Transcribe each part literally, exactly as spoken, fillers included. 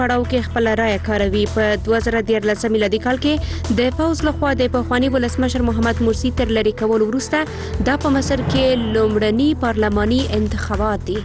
پړاو کې خپل رائے کاروي. په دوه زره دیارلس میلادي کال کې د پوز لخوا د پخواني ولسمشر محمد مرسي تر لرې کولو وروسته دا په مصر کې لومړني پارلماني انتخابات دي.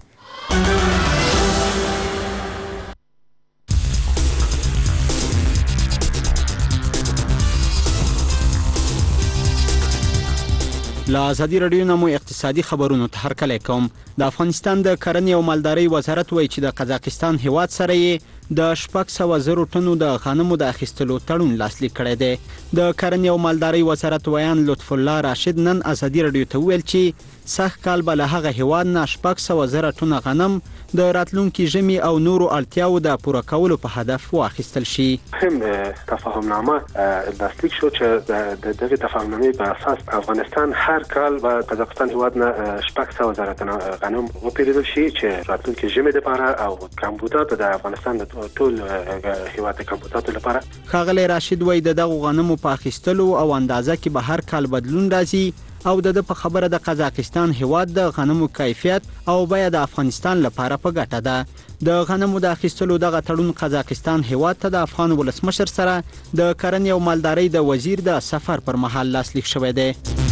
له ازادي راډیو نه مو اقتصادي خبرونو ته هرکلی کوم. د افغانستان د کرنې او مالدارۍ وزارت وایي چې د قزاقستان هیواد سره یې د شپږ سوه زرو ټنو د غنمو د اخیستلو تړون لاسلیک کړی دی. د کرنې او مالدارۍ وزارت ویان لطف الله راشد نن ازادي راډیو ته وویل چې سږ کال به له هغه هیواد نه شپږ سوه زره ټنه غنم د راتلونکي ژمي او نورو اړتیاوو د پوره کولو په هدف واخیستل شي. هم تفاهمنامه لاسلیک شو چې د دغه تفاهمنامې په اساس افغانستان هر کال به قزاقستان هیواد نه شپږ سوه زره ټنه غنم وپېرودل شي چې راتلونکي ژمي لپاره او کمبودات د افغانستان د ټول هیواد د کمبوداتو لپاره. ښاغلی راشد وایي د دغو غنمو په اخیستلو او اندازه کې به هر کال بدلون راځي او د په خبره د قزاقستان هیواد د غنمو کیفیت او بیه د افغانستان لپاره په ګټه ده. د غنمو د اخیستلو دغه تړون قزاقستان هیواد ته د افغان ولسمشر سره د کرنې او مالدارۍ د وزیر د سفر پر مهال لاسلیک شوی دی.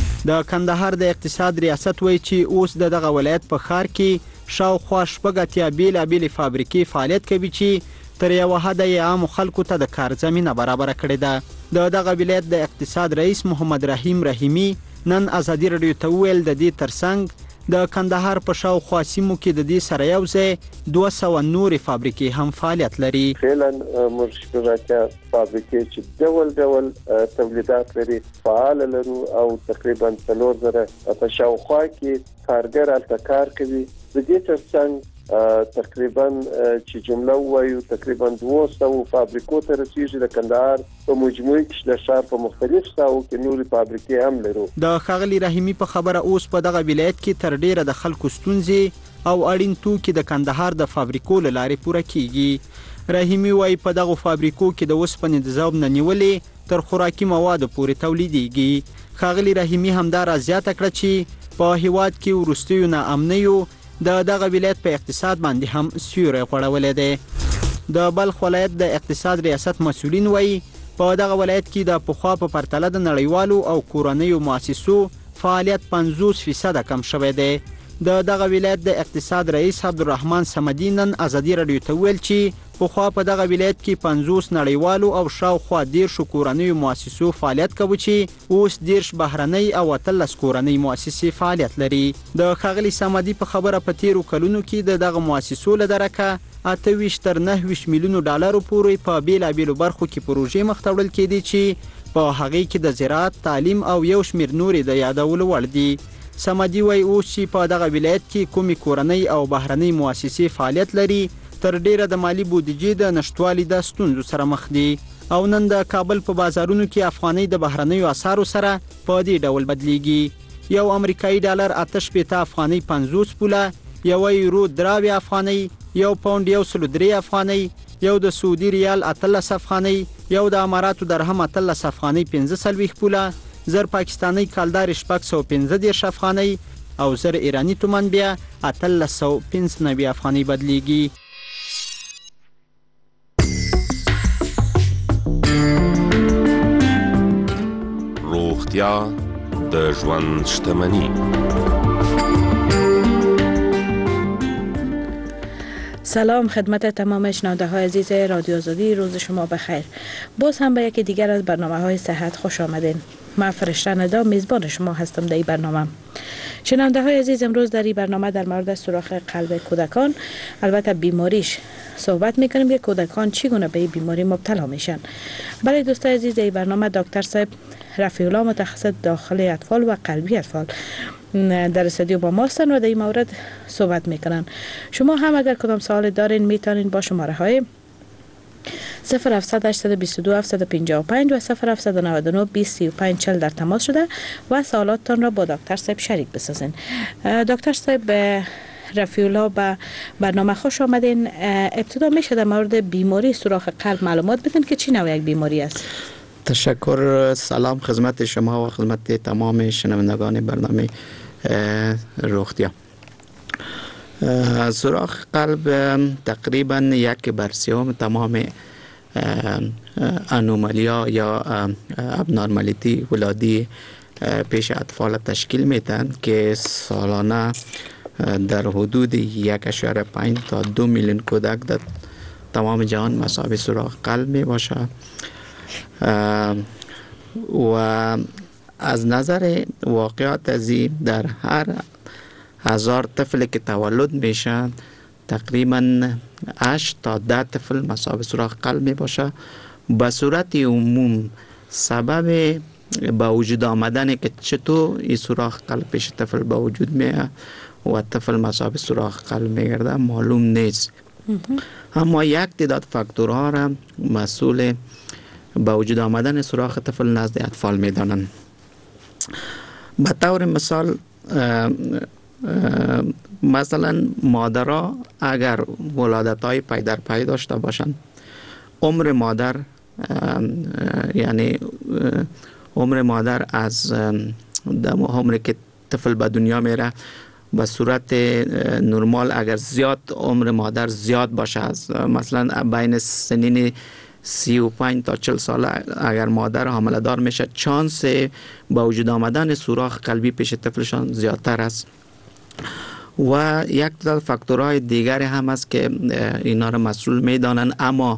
د کندهار د اقتصاد ریاست وایي چې اوس د دغه ولایت په ښار کې شاوخوا شپږ اتیا بېلابېلې فابریکې فعالیت کوي چې تر یوه حده یې عامو خلکو ته د کار زمینه برابره کړې ده. د دغه ولایت د اقتصاد رئیس محمد رحیم رحیمي نن ازادي راډیو ته وویل د دې ترڅنګ د کندهار په شاوخوا سیمو کې د دې سره یو ځای دوه سوه نورې فابریکې هم فعالیت لري. فعلا موږ شپږ اتیا فابریکې چې ډول ډول تولیدات لري فعال لرو او تقریبا څلور زره په شاوخوا کې کارګر هلته کار کوي. د دې ترڅنګ تقریبا چې جمله وایو تقریبا دوه سوه فابریکو ته رسیږي. د کندهار په مجموعي کې د ښار په مختلف ساحو کې نورې فابریکې هم لرو. د ښاغلي رحیمي په خبره اوس په دغه ولایت کې تر ډیره د خلکو ستونزې او اړین توکي د کندهار د فابریکو له لارې پوره کیږي. رحیمي وایي په دغو فابریکو کې د اوسپنې د ذوب نه نیولې تر خوراکي موادو پورې تولیدېږي. ښاغلي رحیمي همدارا زیاته کړه چې په هیواد کې وروستیو ناامنیو د دغه ولایت په اقتصاد باندې هم سیوری غوړولی دی. د بلخ ولایت د اقتصاد ریاست مسؤلین وایي په دغه ولایت کې د پخوا په پرتله د نړیوالو او کورنیو مؤسسو فعالیت پنځوس فیصده کم شوی دی. د دغه ولایت د اقتصاد رئیس عبدالرحمن صمدي نن ازادي راډیو ته وویل چې پخوا په دغه ولایت کې پنځوس نړیوالو او شاوخوا دیرشو کورنیو مؤسسو فعالیت کوي چې اوس دیرش بهرنۍ او اتلس کورنۍ مؤسسې فعالیت لري. د ښاغلي صمدي په خبره په تیرو کلونو کې د دغه مؤسسو له درکه اته ویشت تر نهه ویشت میلیونو ډالرو پورې په بېلابېلو برخو کې پروژې مخته وړل کېدې چې په هغې کې د زراعت، تعلیم او یو شمېر نورې د یادولو وړ دي. صمدي وایي اوس چې په دغه ولایت کې کومې کورنۍ او بهرنۍ مؤسسې فعالیت لري تر ډیره د مالی بودیجې د نشټوالي د ستونزو سره مخ دي او نن د کابل په بازارونو کې افغانۍ د بهرنیو اسعارو سره په دې ډول بدلیږي. یو امریکایي ډالر اته شپېته افغانۍ پنځوس پوله، یو یورو درې افغانۍ، یو پاونډ یو سل درې افغانۍ، یو د سعودي ریال اتلس افغانۍ، یو د اماراتو درهم اتلس افغانۍ پنځه څلوېښت پوله، زر پاکستاني کالدار شپږ سوه پنځه دېرش افغانۍ او زر ایراني تومان بیا اتلس سوه پنځه نوي افغانۍ بدلیږي. روغتیا د ژوند شتمني. سلام خدمت تمام شنونده های عزیز رادیو آزادی، روز شما بخیر. باز هم به یکی دیگر از برنامه های صحت خوش آمدین. من فرشته ندا میزبان شما هستم در این برنامه. شنونده های عزیز، امروز در این برنامه در مورد سوراخ قلب کودکان، البته بیماریش صحبت میکنیم که کودکان چگونه به این بیماری مبتلا میشن. برای دوستان عزیز در این برنامه دکتر صاحب رفیع الله متخصص داخل اطفال و قلبی اطفال در استودیو با ما هستند و در این مورد صحبت میکنن. شما هم اگر کدام سوال دارین میتونین با شماره های صفر هفتصد هشتصد و بیست و دو هفتصد و پنجاه و پنج و صفر هفتصد و نود و نه بیست سی و پنج چهل در تماس شده و سوالاتتان را با دکتر صاحب شریک بسازین. دکتر صاحب رفیع الله به برنامه خوش آمدین. ابتدا میشه در مورد بیماری سوراخ قلب معلومات بدین که چی نوع یک بیماری است؟ تشکر. سلام خدمت شما و خدمت تمام شنوندگان برنامه روغتیا. سوراخ قلب تقریبا یک بر سیوم تمام انومالیا یا ابنارمالیتی ولادی پیش اطفال تشکیل میدن که سالانه در حدود یک اشاره پنج تا دو میلیون کودک در تمام جهان مصاب سوراخ قلب می باشه و از نظر واقعات ازی در هر هزار طفل که تولد میشه تقریبا هشت تا ده طفل مصاب سوراخ قلب می باشه. به صورت عموم سبب با وجود آمدن که چطور این سوراخ قلب پیش طفل با وجود میه و طفل مصاب سوراخ قلب میگرده معلوم نیست، اما یک تعداد فاکتورها را مسئول با وجود آمدن سوراخ طفل نزد اطفال میدانند. به طور مثال مثلا مادرها اگر ولادت های پی در پی داشته باشند، عمر مادر یعنی عمر مادر از عمری که طفل به دنیا میره به صورت نرمال اگر زیاد عمر مادر زیاد باشه، از مثلا بین سنین سی و پنج تا چل ساله اگر مادر حامله دار میشه، چانس با وجود آمدن سوراخ قلبی پیش طفلشان زیادتر است. و یک تعداد فاکتورهای دیگر هم است که اینا را مسئول میدانند، اما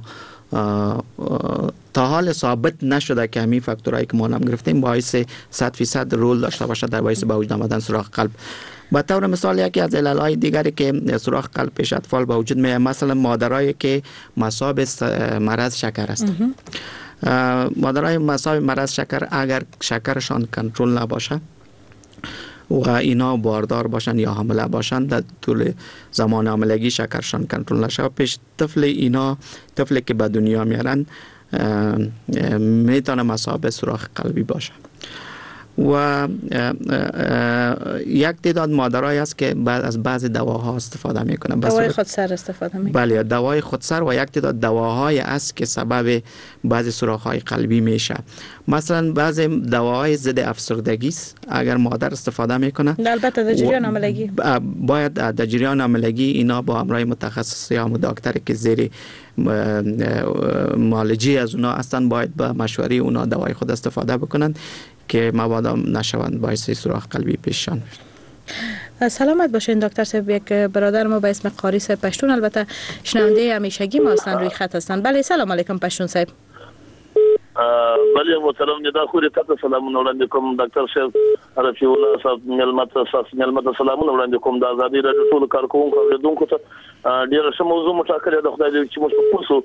تا حال ثابت نشده که همین فاکتورهایی که ما نام گرفتیم باعث صد فیصد رول داشته باشه در باعث به وجود آمدن سوراخ قلب. به طور مثال یکی از عللهای دیگری که سوراخ قلب پیش اطفال به وجود میاد، مثلا مادرایی که مصاب مرض شکر است. مادرای مصاب مرض شکر اگر شکرشان کنترل نباشه و اینا باردار باشن یا حامله باشن، در طول زمان حاملگی شکرشان کنترل نشه پیش طفل، اینا طفلی که به دنیا میارن میتونه مصاب سوراخ قلبی باشه. و یک تعداد مادرایی است که بعد از بعضی دواها استفاده میکنن، دوای خودسر استفاده میکنن. بله، دوای خودسر و یک تعداد دواهای است که سبب بعضی سوراخ‌های قلبی میشه. مثلا بعضی دواهای ضد افسردگی است، اگر مادر استفاده میکنه البته در جریان حاملگی باید در جریان حاملگی اینا با همراه متخصص یا دکتری که زیر معالجه از اونا هستن باید با مشوره اونا دوای خود استفاده بکنن که مبادا نشوند باعث سوراخ قلبی پیششان. سلامت باشین دکتر صاحب. یک برادر ما به اسم قاری صاحب پشتون، البته شنونده همیشگی ما هستن، روی خط هستن. بله سلام علیکم پشتون صاحب. بله محترم ندا خوري تاسو سلامونه وړاندې کوم ډاکټر صاحب رفیع الله صاحب ملمت صاحب ملمت سلامونه وړاندې کوم د ازادي رادیو ټول کارکونکو او دونکو ته ډیر ښه موضوع مټاکل د خدای دې چې موږ په پوسو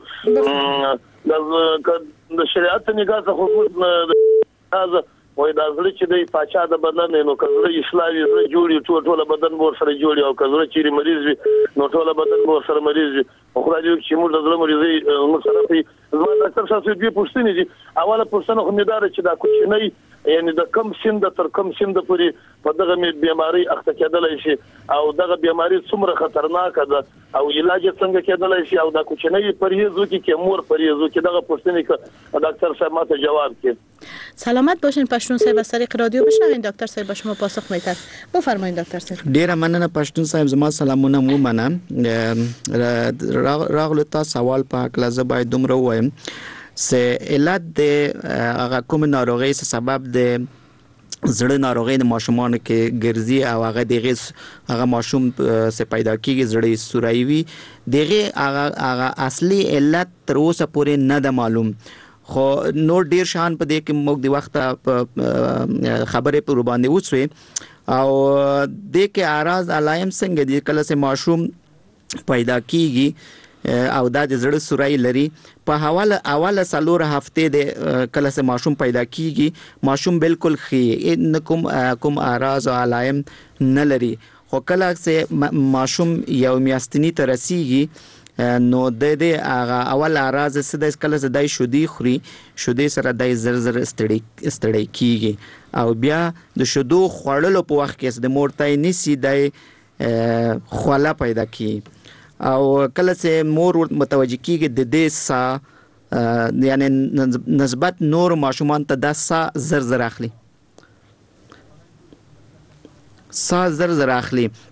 د شریعت نگاه څخه خو وای دا زړه چې د پاچا د بدن نو کزړه اسلامي زړه جوړي ټول ټول بدن ور سره جوړي او کزړه چیرې مریض وي نو ټول بدن ور سره مریض وي. خدای دې چې موږ د زړه مریضي موږ سره په زما ډاکټر صاحب دې پوښتنې دي. اوله پوښتنه خو مې دا چې دا کوچنی یعنی د کم سن د تر کم سن د پوری په دغه بیماری اخته کېدلای شي او دغه بیماری څومره خطرناک ده او علاج څنګه کېدلای شي او دا کوچنی پرهیز وکړي کې مور پرهیز وکړي. دغه پوښتنې ک ډاکټر صاحب ماته جواب کړي. سلامت باشین پشتون صاحب، از طریق رادیو بشنوین دکتر صاحب با شما پاسخ میتن. بفرمایید دکتر صاحب. ډیر مننه پشتون صاحب، زما سلامونه مو منم. راغله تا سوال په کلازه باید دومره وایم سه علت د هغه کوم ناروغي سبب د زړه ناروغي د ماشومان کې ګرځي او هغه دغه هغه ماشوم سه پیدا کیږي زړه سورایي وي، دغه هغه هغه اصلي علت تر اوسه پورې نه ده معلوم. خو نور ډیر شان په دې کې موږ د وخت خبرې پر باندې وڅوي او د کې اراز علایم څنګه دي کله سه ماشوم پیدا کیږي او دا د زړه سورای لري په حواله اوله سلور هفته د کله سه ماشوم پیدا کیږي ماشوم بالکل خي ان کوم کوم اراز او علایم نه لري. خو کله سه ماشوم یو میاشتنی ته رسیږي نو د دې هغه اول اراز سده کله زدای شودي خوري، شودي سره دای زر زر استړی استړی کیږي او بیا د شودو خوړلو په وخت کې د مورتای نسی دای خوله پیدا کی او کله چې مور متوجه کیږي د دې سا یعنی نسبت نور ماشومان ته د سا زر زر اخلي سا زر زر اخلي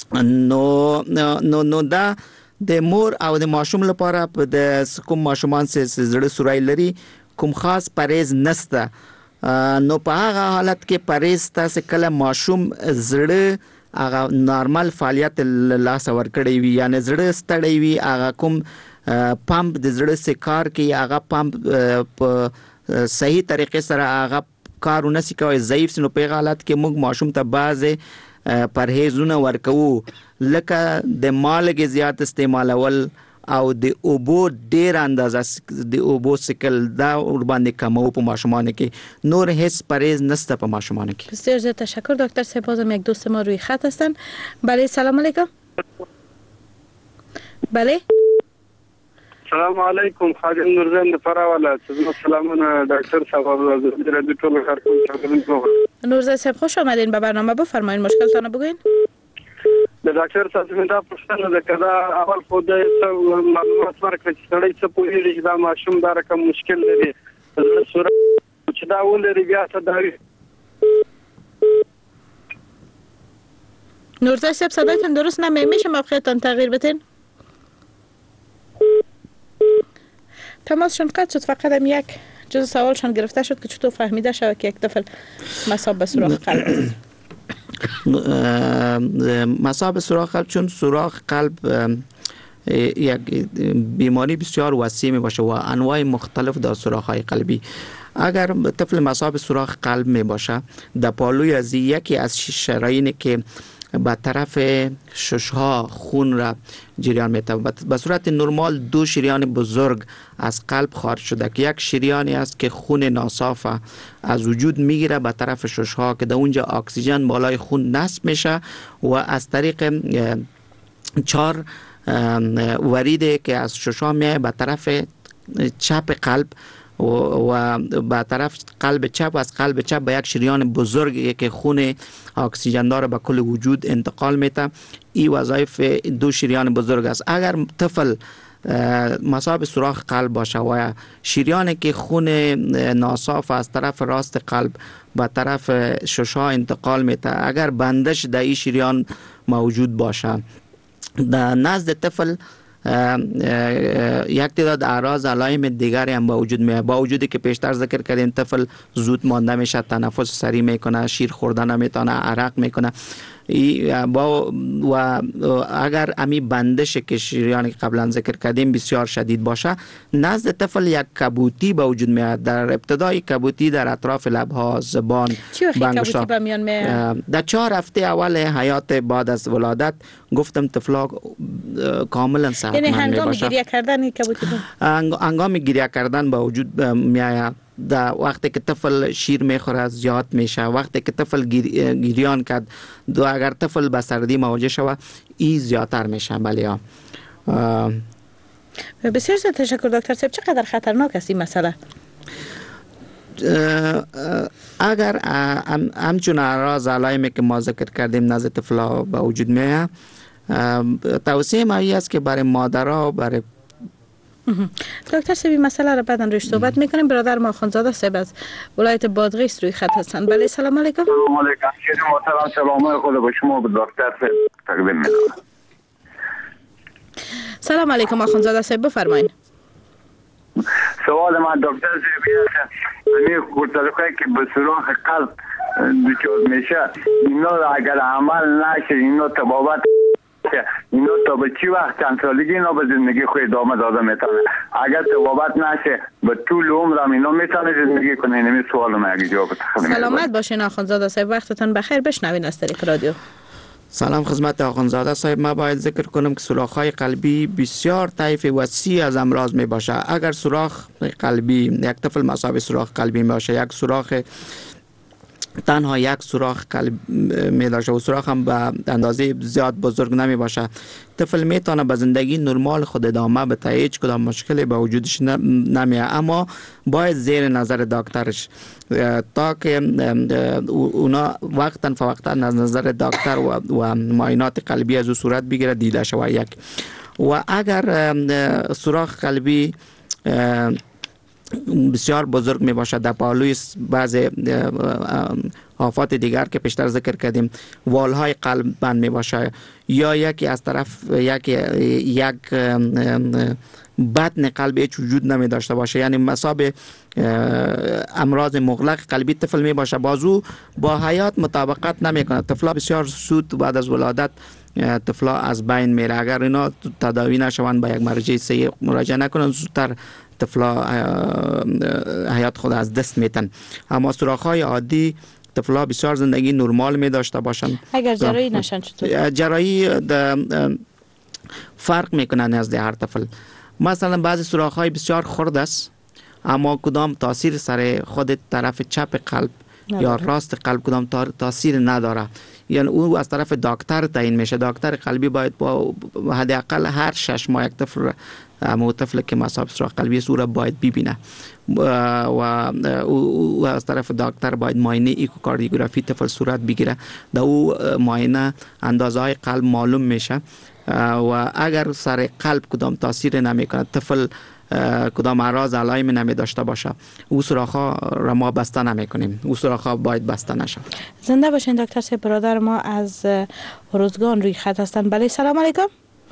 نو نو نو دا د مور او د ماشوم لپاره په د کوم ماشومان سره زړه سورای لري کوم خاص پرهیز نسته. نو په هغه حالت کې پرهیز تاسو کله ماشوم زړه هغه نارمل فعالیت لاس ور کړی وي یعنی زړه ستړی وي هغه کوم پمپ د زړه سره کار کوي هغه پمپ په صحیح طریقې سره هغه کارونه سکوي ضعیف نو په حالت کې موږ ماشوم ته بعضه پرهیزونه ورکو لکه د مالګې زیات استعمالول او د اوبو ډیر اندازه د اوبو سکل دا ور باندې کمو په ماشومان کې نور هیڅ پرهیز نسته په ماشومان کې. بسیار زیاد تشکر دکتر صاحب. بازم یک دوست ما روی خط هستن. بله سلام علیکم. بله السلام علیکم خادم نورزن فراوله. سلامونه دکتر صاحب از ټول خارکون. نورزن صاحب خوش آمدین به برنامه. بفرمایید مشکلتان بگوین. د ډاکټر صاحب دا پوښتنه ده کدا اول خو د معلومات ورکړي چې سړی څه پوهیږي چې دا ماشوم دا رقم مشکل لري زړه سوره چې دا ولري بیا څه دا نورزن صاحب صدایتون درست نمیاد میشه موقعیتان تغییر بدین؟ تماسشون قطع شد. فقط هم یک جز سوالشان گرفته شد که چطور فهمیده شود که یک طفل مصاب به سوراخ قلب است. مصاب سوراخ قلب چون سوراخ قلب یک بیماری بسیار وسیع می باشه و انواع مختلف در سوراخ های قلبی. اگر طفل مصاب سوراخ قلب می باشه در پالوی از یکی از شرايینی که به طرف ششها خون را جریان میده به صورت نرمال دو شریان بزرگ از قلب خارج شده که یک شریانی است که خون ناصاف از وجود میگیره به طرف ششها که در اونجا اکسیژن بالای خون نصب میشه و از طریق چهار وریده که از ششها میه به طرف چپ قلب و, و به طرف قلب چپ و از قلب چپ به یک شریان بزرگی که خون اکسیژن داره به کل وجود انتقال میده. این وظایف دو شریان بزرگ است. اگر طفل مصاب سوراخ قلب باشه و شریانی که خون ناصاف از طرف راست قلب به طرف ششها انتقال میده اگر بندش در این شریان موجود باشه در نزد طفل یک تعداد اعراض علائم دیگری هم با وجود میاد. با وجودی که پیشتر ذکر کردیم طفل زود مانده میشه، تنفس سریع میکنه، شیر خوردن نمیتونه، عرق میکنه. با و اگر امی بندش که شریانی قبلا ذکر کردیم بسیار شدید باشه، نزد طفل یک کبوتی به وجود میاد. در ابتدای کبوتی در اطراف لبها، زبان، بانگشتا در چهار هفته اول حیات بعد از ولادت گفتم طفلا کاملا صحتمند یعنی هنگام میباشه. گریه کردن کبوتی هنگام گریه کردن به وجود میآید. در وقتی که طفل شیر میخوره زیاد میشه، وقتی که طفل گریان کرد دو اگر طفل به سردی مواجه شود ای زیادتر میشه. بله. بسیار زیاد تشکر دکتر صاحب. چقدر خطرناک است این مسئله؟ اگر همچون اعراض علائمی که ما ذکر کردیم نزد طفلا به وجود میاد، توصیه ما است که برای مادرها برای دکتر صاحب مسئله را بعداً روش صحبت میکنیم. برادر ما آخوندزاده صاحب از ولایت بادغیس روی خط هستند. بله سلام علیکم. سلام علیکم. شیخ محترم سلام خود به شما به دکتر صاحب تقدیم میکنم. سلام علیکم آخوندزاده صاحب بفرمایید. سوال من دکتر صاحب است همین خورتلقایی که به سوراخ قلب دچار میشه اینا اگر عمل نشه اینا تبابت اینا تا به چی وقت چند سالگی اینا به زندگی خود ادامه داده میتونه؟ اگر تبابت نشه به طول عمرم اینا میتونه زندگی کنه؟ اینمی سوالو من اگه جواب بتخونیم. سلامت باشین آخوندزاده صاحب. وقتتان بخیر. بشنوین از طریق رادیو. سلام خدمت آخوندزاده صاحب. ما باید ذکر کنم که سوراخ‌های قلبی بسیار طیف وسیع از امراض می باشه. اگر سوراخ قلبی یک طفل مصاب سوراخ قلبی می باشه، یک سوراخ تنها یک سوراخ قلب می داشته و سوراخ هم به اندازه زیاد بزرگ نمی باشه، طفل میتونه به زندگی نرمال خود ادامه بده، هیچ کدام مشکلی به وجودش نمیاد. اما باید زیر نظر دکترش تا که اونا وقتا فوقتا از نظر دکتر و, و معاینات قلبی از او صورت بگیره دیده شود. یک و اگر سوراخ قلبی بسیار بزرگ می باشد، در پالوی بعض آفات دیگر که پیشتر ذکر کردیم والهای قلب بند می باشه یا یکی از طرف یک یک بطن قلب هیچ وجود نمی داشته باشه، یعنی مصاب امراض مغلق قلبی طفل می باشه، بازو با حیات مطابقت نمی کنه، طفلا بسیار زود بعد از ولادت طفلا از بین میره. اگر اینا تداوی نشوند به یک مرجع صحیح مراجعه نکنن زودتر طفلا حیات خود از دست میتن. اما سوراخ‌های عادی طفلا بسیار زندگی نرمال می داشته باشند. اگر جراحی نشن چطور؟ جراحی فرق میکنه نزد هر طفل. مثلا بعضی سوراخ‌های بسیار خرد است اما کدام تاثیر سر خود طرف چپ قلب نداره. یا راست قلب کدام تاثیر نداره، یعنی او از طرف دکتر تعیین میشه. دکتر قلبی باید با حداقل هر شش ماه یک طفل اما طفل که مصاب سوراخ قلبی است او را باید ببینه و او از طرف دکتر باید معاینه ایکوکاردیوگرافی طفل صورت بگیره. در او معاینه اندازه های قلب معلوم میشه و اگر سر قلب کدام تاثیر نمیکنه، طفل کدام اعراض علائم نمی داشته باشه، او سوراخ‌ها را ما بسته نمی کنیم. او سوراخ‌ها باید بسته نشه. زنده باشین دکتر صاحب. برادر ما از روزگان روی خط هستند. بله سلام علیکم.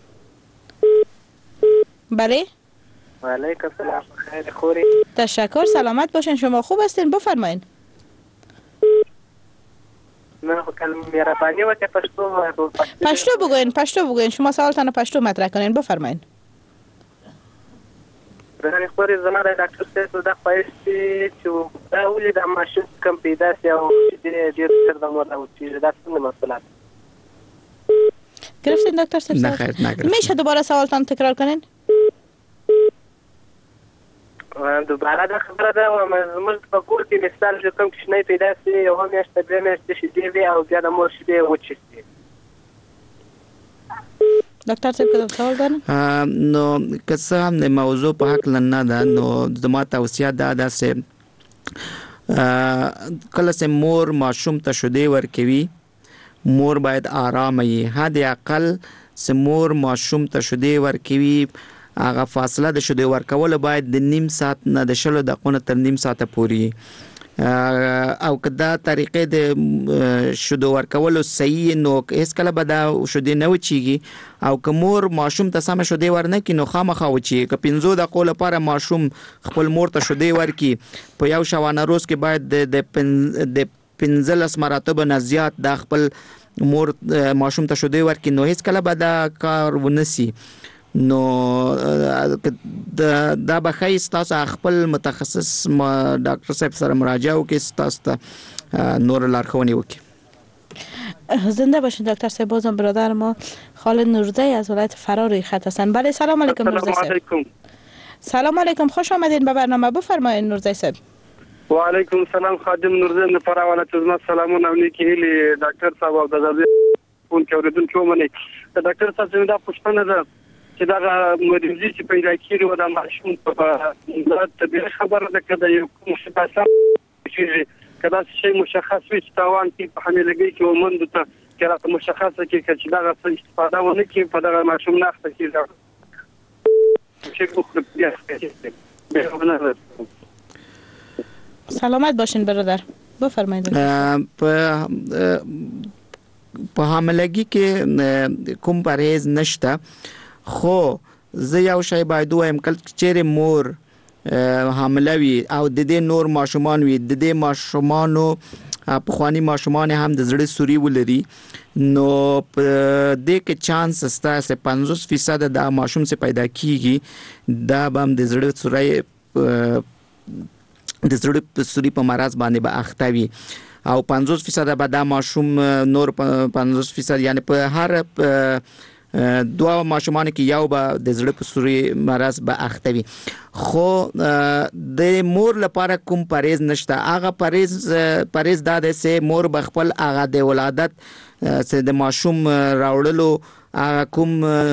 بله و علیکم السلام. خیر خوری؟ تشکر، سلامت باشین. شما خوب هستین؟ بفرمایین. من خو کلمه مهربانی و که پشتو پشتو بگوین پشتو بگوین شما سوالتان پشتو مطرح کنین. بفرمایین. برای خوری زمان دکتر صاحب د خواهشتی چې دا ولې د ماشوم کم پیدا سي او چې ډېر ډېر د مور او چې دا څنګه مسئله گرفتین دکتر صاحب؟ نه خیر نگرفتم. میشه دوباره سوالتان تکرار کنین؟ دوباره دا خبره ده و زموږ په کور کې مثال چې کوم کوچنی پیدا سي یوه میاشت درې میاشتې شیدې وي او بیا د مور شیدې وچې سي. دکتر صاحب کدام سوال دارن؟ نو که څه هم د موضوع په حق نه ده، نو زما توصیه دا ده چې کله چې مور ماشوم ته شیدې ورکوي مور باید آرامه وي. حداقل چې مور ماشوم ته شیدې ورکوي هغه فاصله د شیدې ورکولو باید د نیم ساعت نه د شلو دقیقو تر نیم ساعت پورې او که دا طریقې د شیدو ورکولو صحیح نو هیڅ کله به دا شیدې نه وچیږي او که مور ماشوم ته سمه شیدې ورنکړي نو خامخا وچیږي. که پنځو دقیقو لپاره ماشوم خپل مور ته شیدې ورکړي په یو شبانه روز کې باید د پنځلس مراتبو نه زیات د خپل مور ماشوم ته شیدې ورکړي نو هیڅ کله به دا کار ونسي. نو دا به ښایي ستاسو خپل متخصص ډاکټر صاحب سره مراجعه وکړي، ستاسو ته نور لارښوونې وکړي. زنده باشین دکتر صاحب. بازم برادر ما خالد نورزی از ولایت فرا روی خط هستند. بله سلام علیکم نورزی صاحب. سلام علیکم، خوش آمدین به برنامه. بفرمایید نورزی صاحب. و علیکم السلام. خادم نورزی فرا ولایت از سلامونه او نیکی هیلې ډاکټر صاحب او د زړه فون کې اوریدونکو ومني. ډاکټر صاحب زموږ د پښتنه ده چې دا مریضي چې پیدا کیږي و د ماشوم په د طبيعي خبره ده کده یو مشخصه چې کدا شی مشخص وي چې تاوان کې په حاملګي کې ومند ته کله مشخصه کې چې دا غوښتل استفاده ونه کې په دغه ماشوم نه اخته کیږي چې په سلامت باشین برادر. بفرمایید. په په حاملګي کې کوم پرهیز نشته، خو زه یو شی باید وایم کله چې مور حامله وي او د دې نور ماشومان وي، د دې ماشومانو پخوانی ماشومان هم د زړه سوري ولري نو په دې کې چانس ستا چې پنځوس فیصد د ماشوم څخه پیدا کیږي دا به هم د زړه سوري د زړه سوري په مرض باندې به اخته وي او پنځوس فیصد به دا ماشوم نور پنځوس فیصد یعنی په هر دوه ماشومان کې یو به د زړه په سوري مرض به اخته وي. خو د مور لپاره کوم پرهیز نشته. هغه پرهیز پرهیز دا دی چې مور به خپل هغه د ولادت چې د ماشوم راوړلو هغه کوم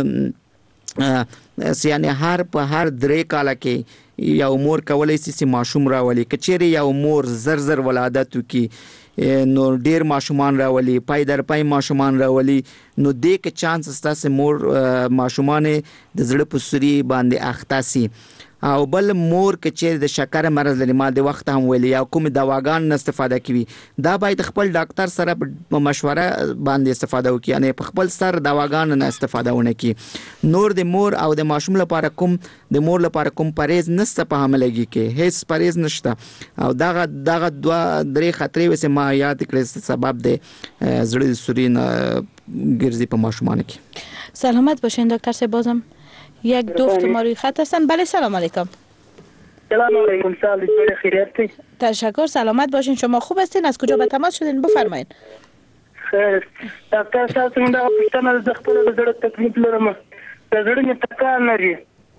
یعنی هر په هر درې کاله کې یو مور کولای شي چې ماشوم راولي. که چیرې یو مور زر زر ولادت وکړي نو ډیر ماشومان راولي، پای در پای ماشومان راولي، نو دې کې چانس ستاسو مور ماشومان د زړه په سوري باندې اخته سي. او بل مور چې د شکر مرض لري ما د وخت هم ویل یا کوم دواګان نه استفاده کوي دا باید خپل ډاکټر سره په مشوره باندې استفاده وکړي یعنی په خپل سر دواګان نه استفاده ونه کړي نور د مور او د ماشوم لپاره کوم د مور لپاره کوم پرهیز نشته په حملګي کې هیڅ پرهیز نشته او دغه دغه دوه درې خطرې وسه ما یاد کړې سبب د زړه سورین ګرځي په ماشومان کې. سلامت باشین دکتر صاحب. بازم یک دوست ما روی خط هستن. بله سلام علیکم. سلام علیکم. سال دیگر خیریت. تشکر. سلامت باشین. شما خوب هستین؟ از کجا به تماس شدین؟ بفرمایید. خیر دکتر صاحب من دا پښتنه د خپل زړه تکلیف لرم. د زړه می تکان لري.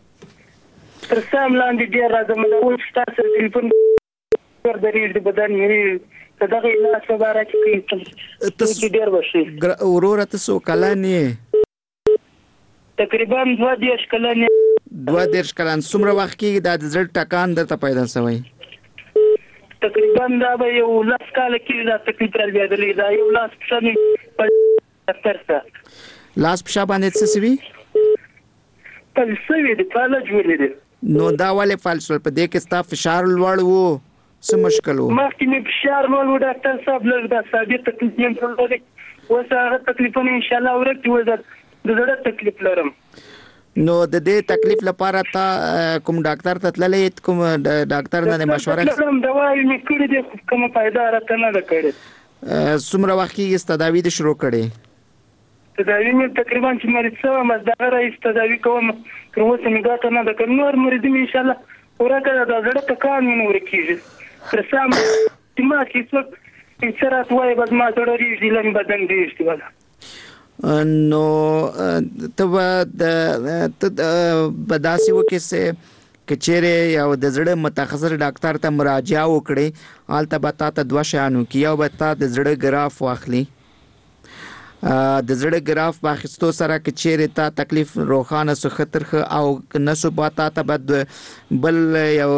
تر سام لاندې ډیر راځم دا اوس تاسو ټلیفون ور درې د بدن مې دغه علاج مبارک کې تاسو ډیر وشي. اورور تاسو کلانې تقریبا دوه دیش کلانې دوه دیش کلان څومره وخت کې د زړه ټکان درته پیدا شوی؟ تقریبا دا به یو لاس کال کې دا تکلیف راځي دا یو لاس پښه په ترسه لاس پښه باندې څه سوي؟ پلسوي د فالج ولې نو دا ولې فالج په دې کې ستا فشار لوړ وو څه مشکل وو؟ مخکې مې فشار لوړ وو ډاکټر صاحب لږ دا ثابت تکلیف یې لري اوس هغه تکلیفونه ان شاء الله ورته وځي د زړه تکلیف لرم. نو د دې تکلیف لپاره تا کوم ډاکټر ته تللې کوم ډاکټر نه مشوره کوم دوايي مې کړې دي کوم فائدہ راته نه کړې؟ څومره وخت کې تداوی د شروع کړې؟ تداوی مې تقریبا چې مریض سره مزدغه راځي تداوی کوم تر اوسه مې ګټه نه ده کړې نور مریض مې ان شاء الله ورکه د زړه تکان مې نور کیږي تر سام چې ما کې څو انسرات وای بس ما ډېر ریږي لن بدن ډېر ولا نو ته د بداسي وکسه کچېره یو د زړه متخصص ډاکټر ته مراجعه وکړي حالت به تاسو دوه شانو کې یو به تاسو د زړه ګراف واخلي د زړه ګراف واخستو سره کچېره تا تکلیف روخانه سو خطر او نسو باتا ته بد بل یو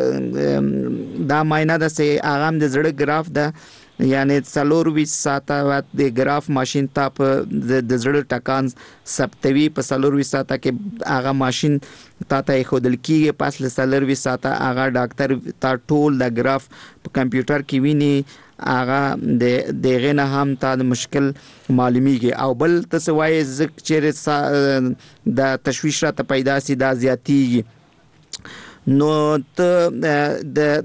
دا ماینه د سي اغام د زړه ګراف د یعنی څلور ویس ساعته د ګراف ماشين ته په د زړه ټکان ثبتوي په څلور ویس ساعته کې هغه ماشين تا ته خودل کیږي پس له څلور ویس ساعته هغه ډاکټر تا ټول د ګراف په کمپیوټر کې ویني هغه د دغه نه هم تا د مشکل معلومیږي او بل تاسو وایي چې د تشویش را ته پیدا سي دا زیاتیږي نو ته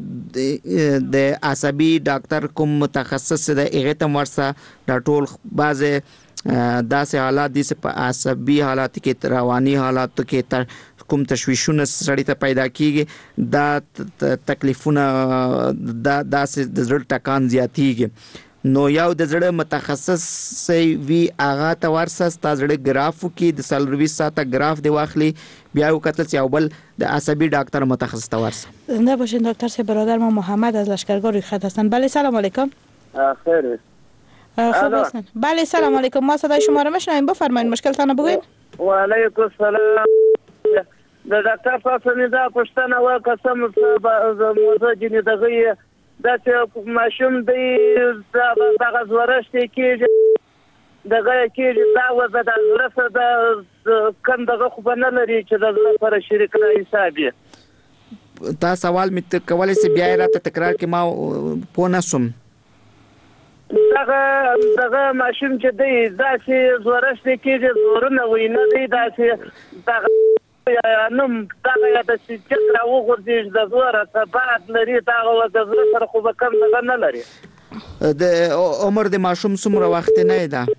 د د عصبي ډاکټر کوم متخصص د هغه ته ورسه د ټول بعضه داسې حالات دي چې په عصبي حالات کې رواني حالات کې کوم تشویشونه سړی ته پیدا کیږي دا تکلیفونه دا داسې د زړه ټکان زیاتیږي نو یو د زړه متخصص وی اغا ته ورسه ست زړه ګراف کې د سلروي ساته ګراف دی واخلي بیا وکتل چې اول د عصبي ډاکټر متخصص ته ورسه. زنده باشین دکتر صاحب. برادر ما محمد از لشکرگاه روی خط هستن. بله سلام علیکم. خیر خوب هستن. بله سلام علیکم. ما صدای شما رو میشنویم بفرمایید مشکلتون رو بگوید. و علیکم السلام. د ډاکټر تاسو نه دا پښتنه وا قسم په موضوع کې دغه دا چې ماشوم دی دغه زورشتي کې دغه کې دا وزه د زړه د کم دغه خو نه لري چې د زړه سره شریک نه حساب تا سوال مت کولای سي بیا راته تکرار کې ما پوه نسم دغه دغه ماشوم چې دی دا چې زورشتي کې زورونه ویني دی دا چې دغه نوم دغه یا د چې راو غورځي د زوره ثبات لري دغه د زړه سره خو به کم نه لري. د عمر د ماشوم څومره وخت نه ده؟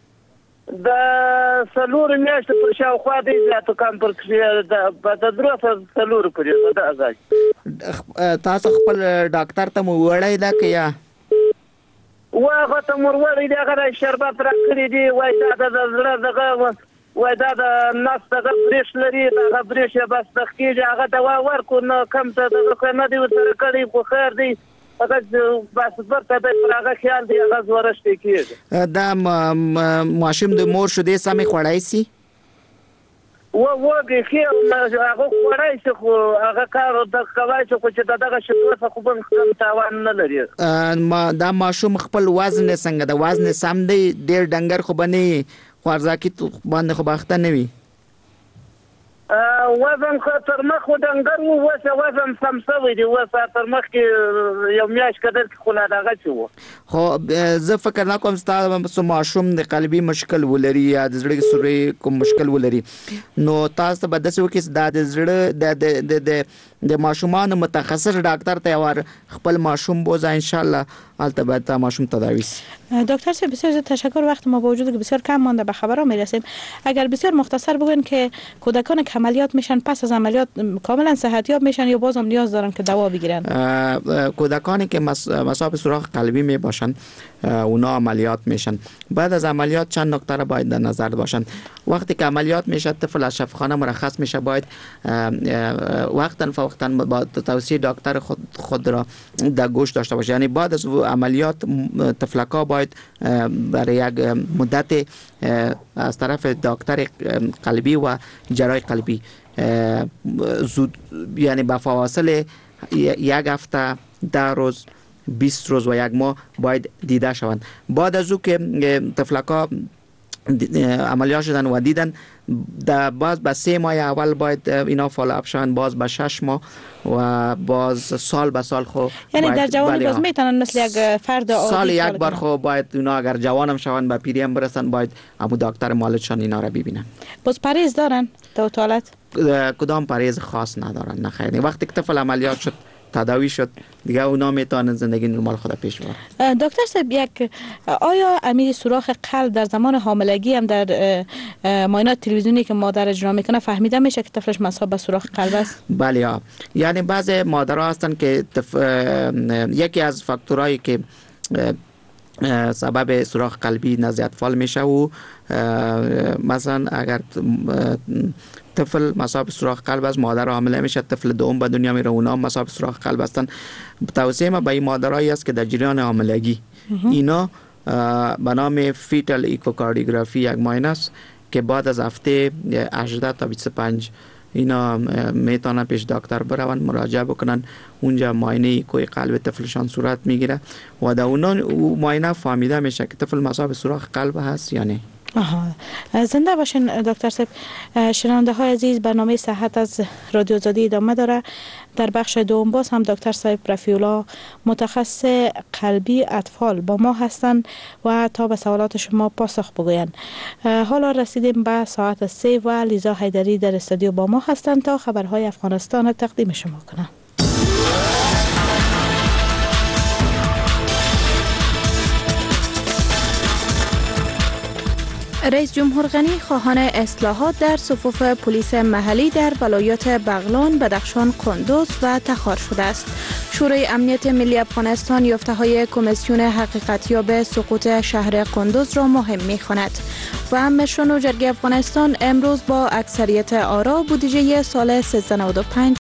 د سلور میاشتې پر شاوخوا دی زیاتو کم پر کې د دروسه سلور پرې ده ازاي. تاسو خپل ډاکټر ته مو وړای دا کیا واغه ته مور وړي دغه شربت راکړي دی وای دا د زړه دغه وای دا د نس دغه بریش لري دغه بریش بس تخکیږي هغه دوا ورکو نو کم ته دغه نه دی ورته کړی خو خیر دی هغه بس ورته د هغه خیال دی هغه زورشتي کیږي. دا ماشوم د مور شو دې سمې خوړای سي و و به خیر هغه خوړای شي خو هغه کار د کوي چې دغه شتوه خو به کم تاوان نه لري. ما دا ماشوم خپل وزن څنګه د وزن سم دی ډیر ډنګر خو بني خوارزاکی تو باندې خو باخته نه وي وزن خو تر مخ ودنګر وو وسه وزن سم سوي دی وسه تر مخ کې یو میاش کډر خو لا دغه شو. خو زه فکر نه کوم ستاسو ماشوم د قلبي مشکل ولري یا د زړه سوري کوم مشکل ولري نو تاسو به د څه کې د زړه د د د ماشومان متخصص ډاکټر ته ور خپل ماشوم بوزا ان شاء الله البته ماشوم تداوی. دکتر صاحب بسیار تشکر. وقت ما با وجود که بسیار کم مانده به خبرها میرسیم. اگر بسیار مختصر بگوین که کودکان که عملیات میشن پس از عملیات کاملا صحتیاب میشن یا باز هم نیاز دارن که دوا بگیرن؟ کودکانی که مصاب سوراخ قلبی می باشن اونا عملیات میشن. بعد از عملیات چند نکته را باید در نظر باشن. وقتی که عملیات میشه طفل از شفاخانه مرخص میشه باید وقتا فوقتا با توصیه دکتر خود خود را در گوش داشته باشه. یعنی بعد از عملیات طفلکا باید برای یک مدت از طرف دکتر قلبی و جراح قلبی زود یعنی با فواصل یک هفته ده روز بیست روز و یک ماه باید دیده شوند. بعد از او که طفلکا عملیات شدن و دیدن در باز به سه ماه اول باید اینا فالو اپ شوند، باز به شش ماه و باز سال به سال خو یعنی در جوانی باز میتونن مثل یک فرد عادی سال یک بار خو باید اینا اگر جوانم شوند به پیری هم برسن باید ابو دکتر مالشان اینا را ببینن. باز پرهیز دارن تو توالت؟ کدام پرهیز خاص ندارن. نه خیر. وقتی که طفل عملیات شد تداوی شد دیگه اونا میتونن زندگی نرمال خود پیش ببرن. دکتر صاحب یک آیا امیر سوراخ قلب در زمان حاملگی هم در معاینات تلویزیونی که مادر اجرا میکنه فهمیده میشه که طفلش مصاب به سوراخ قلب است؟ بله ها. یعنی بعض مادرها هستن که تف... یکی از فاکتورایی که سبب سوراخ قلبی نزد اطفال میشه و مثلا اگر طفل مصاب سوراخ قلب است مادر حامله میشه طفل دوم به دنیا میره اونا مصاب سوراخ قلب هستن. توصیه ما به این مادرایی است که در جریان حاملگی اینا به نام فیتال ایکوکاردیوگرافی یک معاینه است که بعد از هفته هجده تا بیست و پنج اینا میتونن پیش دکتر برون مراجعه بکنن. اونجا معاینه کوی قلب طفلشان صورت میگیره و در اونا معاینه فهمیده میشه که طفل مصاب سوراخ قلب هست یا نه. آها. زنده باشین دکتر صاحب. شنونده های عزیز برنامه صحت از رادیو آزادی ادامه داره. در بخش دوم باز هم دکتر صاحب رفیع‌الله متخصص قلبی اطفال با ما هستند و تا به سوالات شما پاسخ بگویند. حالا رسیدیم به ساعت سه و لیزا حیدری در استودیو با ما هستند تا خبرهای افغانستان تقدیم شما کنند. رئیس جمهور غنی خواهان اصلاحات در صفوف پلیس محلی در ولایات بغلان، بدخشان، قندوز و تخار شده است. شورای امنیت ملی افغانستان یافته‌های کمیسیون حقیقتیاب سقوط شهر قندوز را مهم می‌خواند و مشران جرگه افغانستان امروز با اکثریت آرا بودجه سال سیزده نود و پنج